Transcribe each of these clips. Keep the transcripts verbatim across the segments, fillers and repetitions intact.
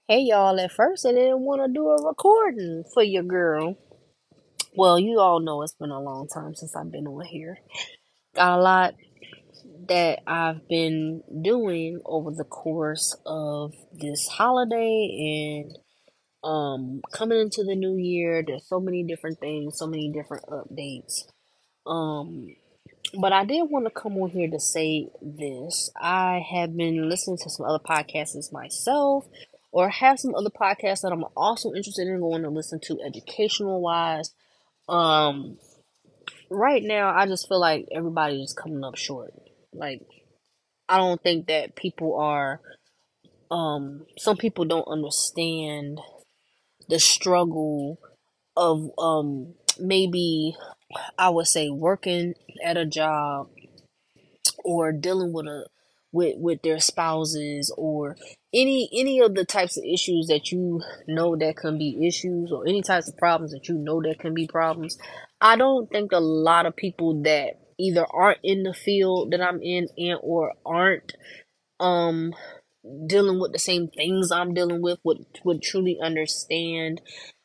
Hey y'all, at first I didn't want to do a recording for your girl. Well, you all know it's been a long time since I've been on here. Got a lot that I've been doing over the course of this holiday and um coming into the new year. There's so many different things, so many different updates. Um but I did want to come on here to say this. I have been listening to some other podcasts myself, or have some other podcasts that I'm also interested in going to listen to educational wise. Um, right now, I just feel like everybody's coming up short. Like, I don't think that people are, um, some people don't understand the struggle of, um, maybe I would say working at a job or dealing with a with with their spouses or any any of the types of issues that you know that can be issues or any types of problems that you know that can be problems. I don't think a lot of people that either aren't in the field that I'm in and or aren't um dealing with the same things I'm dealing with would would truly understand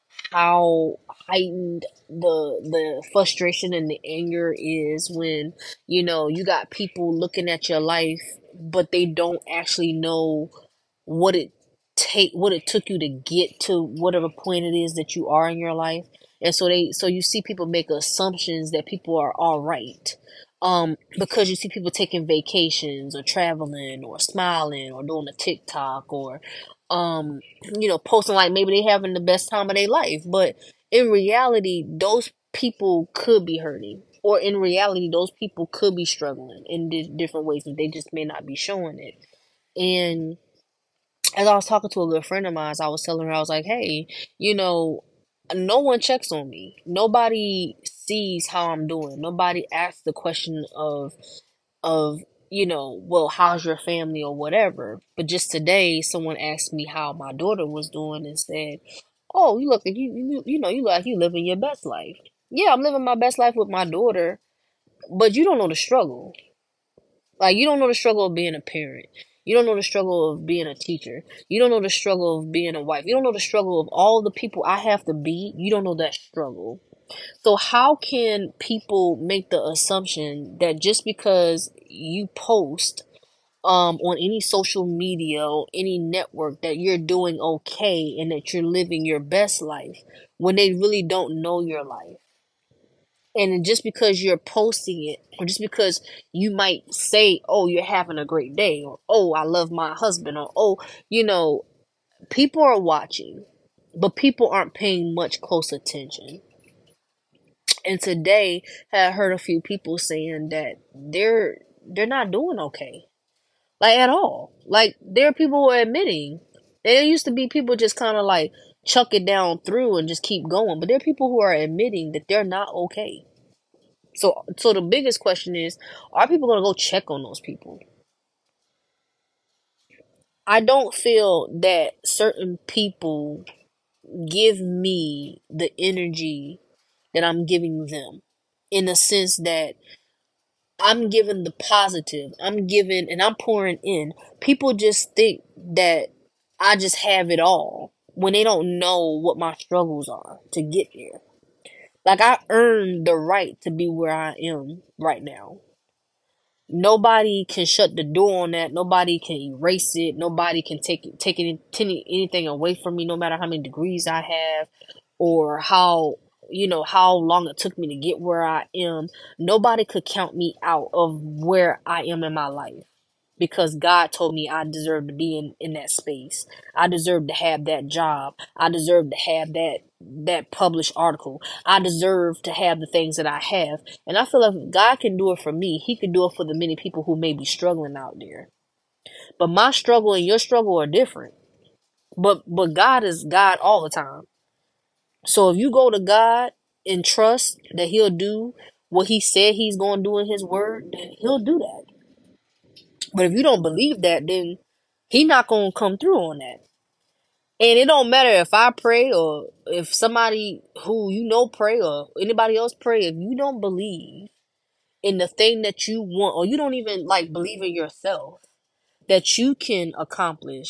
how heightened the the frustration and the anger is when you know you got people looking at your life but they don't actually know what it take what it took you to get to whatever point it is that you are in your life. And so they so you see people make assumptions that people are all right, um because you see people taking vacations or traveling or smiling or doing a TikTok or um you know posting like maybe they having the best time of their life, but in reality those people could be hurting, or in reality those people could be struggling in di- different ways and they just may not be showing it. And as I was talking to a good friend of mine, I was telling her, I was like, hey, you know, no one checks on me. Nobody sees how I'm doing. Nobody asks the question of, of, you know, well, how's your family or whatever. But just today, someone asked me how my daughter was doing and said, oh, you look like you, you, you know, you look like you living your best life. Yeah, I'm living my best life with my daughter, but you don't know the struggle. Like, you don't know the struggle of being a parent. You don't know the struggle of being a teacher. You don't know the struggle of being a wife. You don't know the struggle of all the people I have to be. You don't know that struggle. So how can people make the assumption that just because you post um on any social media or any network that you're doing okay and that you're living your best life when they really don't know your life? And just because you're posting it, or just because you might say, oh, you're having a great day, or oh, I love my husband, or oh, you know, people are watching, but people aren't paying much close attention. And today, I heard a few people saying that they're they're not doing okay, like at all. Like there are people who are admitting. There used to be people just kind of like chuck it down through and just keep going, but there are people who are admitting that they're not okay. So, so the biggest question is, are people going to go check on those people? I don't feel that certain people give me the energy that I'm giving them, in the sense that I'm giving the positive, I'm giving, and I'm pouring in. People just think that I just have it all when they don't know what my struggles are to get there. Like, I earned the right to be where I am right now. Nobody can shut the door on that. Nobody can erase it. Nobody can take it, take any, any anything away from me, no matter how many degrees I have or how, you know, how long it took me to get where I am. Nobody could count me out of where I am in my life, because God told me I deserve to be in, in that space. I deserve to have that job. I deserve to have that that published article. I deserve to have the things that I have. And I feel like if God can do it for me, he can do it for the many people who may be struggling out there. But my struggle and your struggle are different. But but God is God all the time. So if you go to God and trust that he'll do what he said he's going to do in his word, then he'll do that. But if you don't believe that, then he not gonna come through on that. And it don't matter if I pray or if somebody who you know pray or anybody else pray. If you don't believe in the thing that you want, or you don't even like believe in yourself that you can accomplish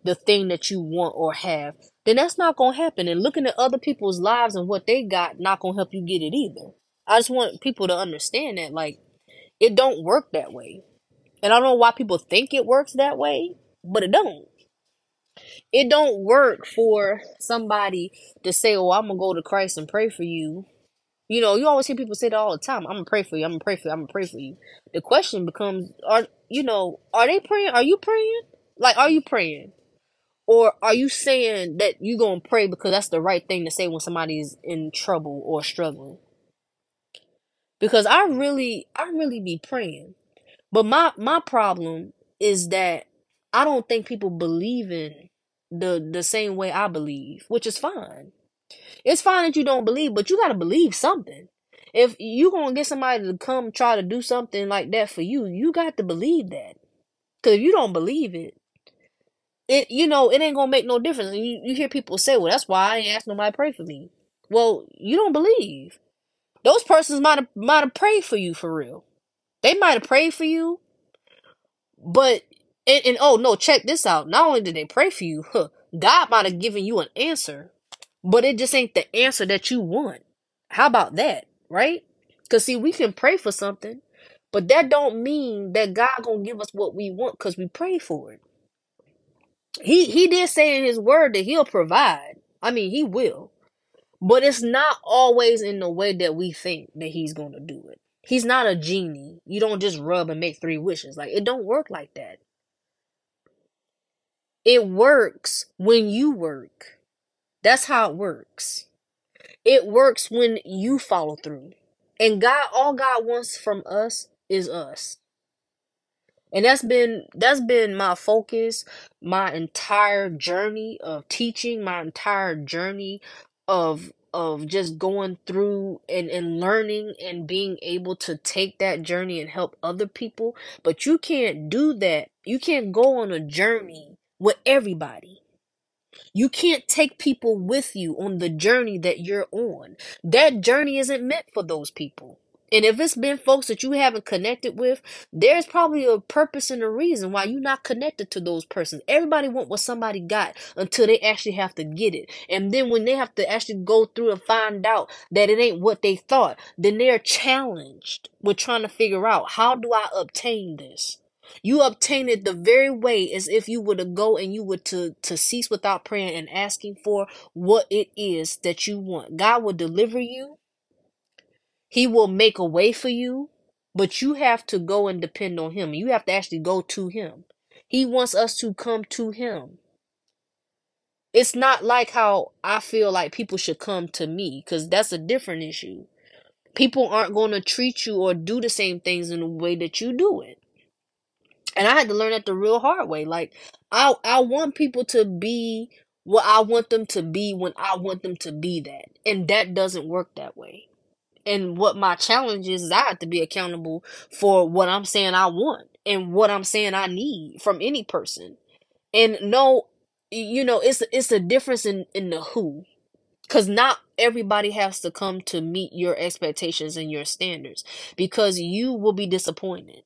the thing that you want or have, then that's not gonna happen. And looking at other people's lives and what they got not gonna help you get it either. I just want people to understand that, like, it don't work that way. And I don't know why people think it works that way, but it don't. It don't work for somebody to say, "Oh, I'm gonna go to Christ and pray for you." You know, you always hear people say that all the time. I'm gonna pray for you. I'm gonna pray for you. I'm gonna pray for you. The question becomes, are you know, are they praying? Are you praying? Like, are you praying? Or are you saying that you gonna pray because that's the right thing to say when somebody's in trouble or struggling? Because I really, I really be praying. But my my problem is that I don't think people believe in the the same way I believe, which is fine. It's fine that you don't believe, but you gotta believe something. If you gonna get somebody to come try to do something like that for you, you got to believe that. Cause if you don't believe it, it you know it ain't gonna make no difference. And you, you hear people say, "Well, that's why I ain't ask nobody to pray for me." Well, you don't believe. Those persons might have might have prayed for you for real. They might have prayed for you, but and, and oh no, check this out. Not only did they pray for you, huh, God might have given you an answer, but it just ain't the answer that you want. How about that, right? Because see, we can pray for something, but that don't mean that God gonna give us what we want because we pray for it. He he did say in his word that he'll provide. I mean, he will. But it's not always in the way that we think that he's gonna do it. He's not a genie. You don't just rub and make three wishes. Like, it don't work like that. It works when you work. That's how it works. It works when you follow through. And God, all God wants from us is us. And that's been that's been my focus, my entire journey of teaching, my entire journey of of just going through and, and learning and being able to take that journey and help other people. But you can't do that. You can't go on a journey with everybody. You can't take people with you on the journey that you're on. That journey isn't meant for those people. And if it's been folks that you haven't connected with, there's probably a purpose and a reason why you're not connected to those persons. Everybody want what somebody got until they actually have to get it. And then when they have to actually go through and find out that it ain't what they thought, then they're challenged with trying to figure out, how do I obtain this? You obtain it the very way as if you were to go and you were to, to cease without praying and asking for what it is that you want. God will deliver you. He will make a way for you, but you have to go and depend on him. You have to actually go to him. He wants us to come to him. It's not like how I feel like people should come to me, because that's a different issue. People aren't going to treat you or do the same things in the way that you do it. And I had to learn that the real hard way. Like, I I want people to be what I want them to be when I want them to be that. And that doesn't work that way. And what my challenge is, is I have to be accountable for what I'm saying I want and what I'm saying I need from any person. And no, you know, it's it's a difference in, in the who. Because not everybody has to come to meet your expectations and your standards. Because you will be disappointed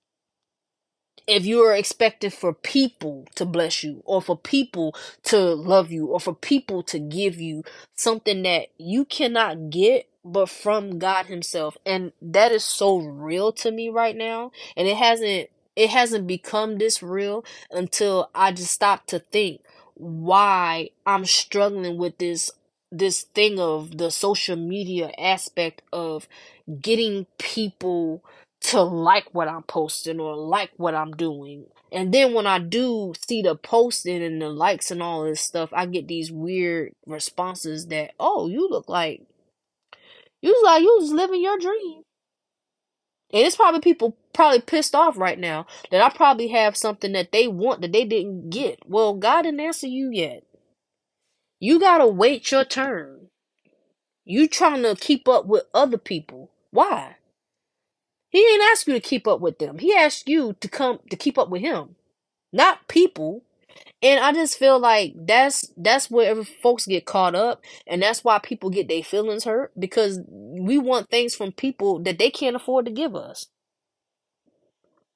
if you are expected for people to bless you, or for people to love you, or for people to give you something that you cannot get but from God himself. And that is so real to me right now. And it hasn't it hasn't become this real until I just stopped to think why I'm struggling with this this thing of the social media aspect of getting people to like what I'm posting or like what I'm doing. And then when I do see the posting and the likes and all this stuff, I get these weird responses that, "Oh, you look like you was like you was living your dream." And it's probably people probably pissed off right now that I probably have something that they want that they didn't get. Well, God didn't answer you yet. You gotta wait your turn. You trying to keep up with other people. Why? He ain't asked you to keep up with them. He asked you to come to keep up with him, not people. And I just feel like that's that's where folks get caught up, and that's why people get their feelings hurt, because we want things from people that they can't afford to give us.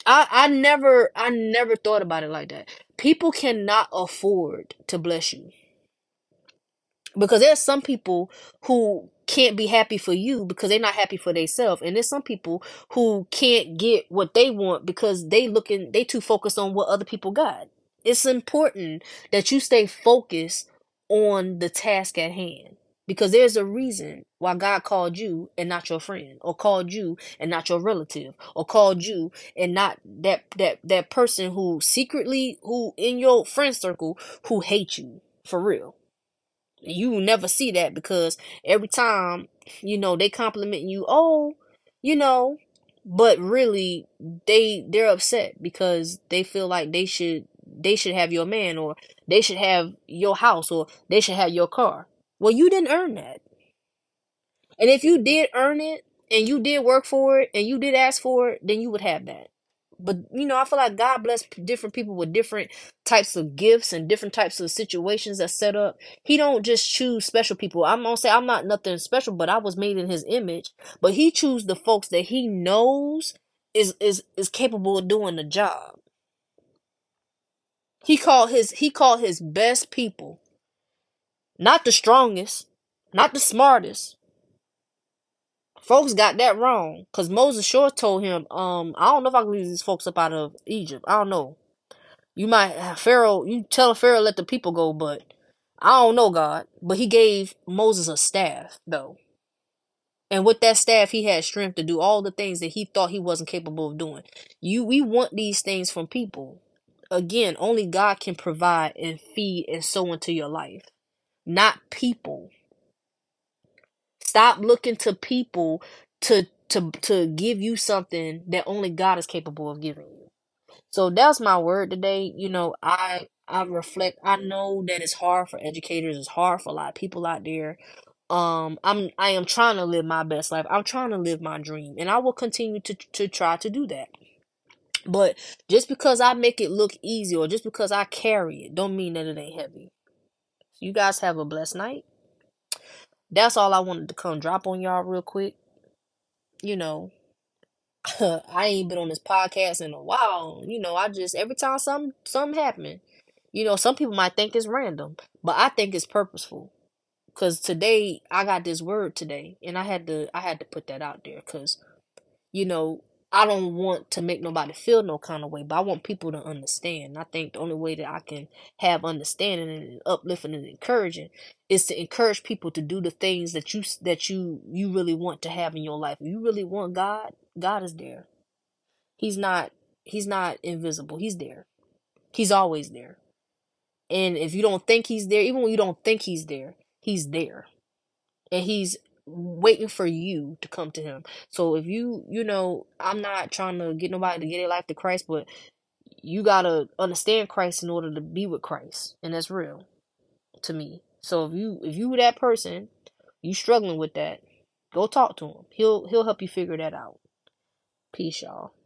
I I never I never thought about it like that. People cannot afford to bless you because there's some people who can't be happy for you because they're not happy for themselves, and there's some people who can't get what they want because they looking they too focused on what other people got. It's important that you stay focused on the task at hand because there's a reason why God called you and not your friend, or called you and not your relative, or called you and not that that that person who secretly, who in your friend circle, who hate you for real. You will never see that because every time, you know, they complimenting you, oh, you know, but really they they're upset because they feel like they should they should have your man, or they should have your house, or they should have your car. Well, you didn't earn that. And if you did earn it and you did work for it and you did ask for it, then you would have that. But you know, I feel like God bless p- different people with different types of gifts and different types of situations that set up. He don't just choose special people. I'm gonna say I'm not nothing special, but I was made in His image. But He choose the folks that He knows is is is capable of doing the job. He called his He called His best people, not the strongest, not the smartest. Folks got that wrong. Cause Moses sure told him, um, I don't know if I can lead these folks up out of Egypt. I don't know. You might Pharaoh, you tell Pharaoh let the people go, but I don't know, God. But he gave Moses a staff though. And with that staff he had strength to do all the things that he thought he wasn't capable of doing. You we want these things from people. Again, only God can provide and feed and sow into your life, not people. Stop looking to people to to to give you something that only God is capable of giving you. So that's my word today. You know, I I reflect. I know that it's hard for educators. It's hard for a lot of people out there. Um, I'm I am trying to live my best life. I'm trying to live my dream, and I will continue to to try to do that. But just because I make it look easy, or just because I carry it, don't mean that it ain't heavy. You guys have a blessed night. That's all I wanted to come drop on y'all real quick. You know, I ain't been on this podcast in a while. You know, I just every time something something happen, you know, some people might think it's random, but I think it's purposeful. Cause today I got this word today, and I had to I had to put that out there. Cause you know I don't want to make nobody feel no kind of way, but I want people to understand. I think the only way that I can have understanding and uplifting and encouraging is to encourage people to do the things that you that you you really want to have in your life. If you really want God, God is there. He's not he's not invisible. He's there. He's always there. And if you don't think he's there, even when you don't think he's there, he's there. And he's waiting for you to come to him. So if you, you know, I'm not trying to get nobody to get their life to Christ, but you got to understand Christ in order to be with Christ. And that's real to me. So if you if you that person, you struggling with that, go talk to him. He'll he'll help you figure that out. Peace, y'all.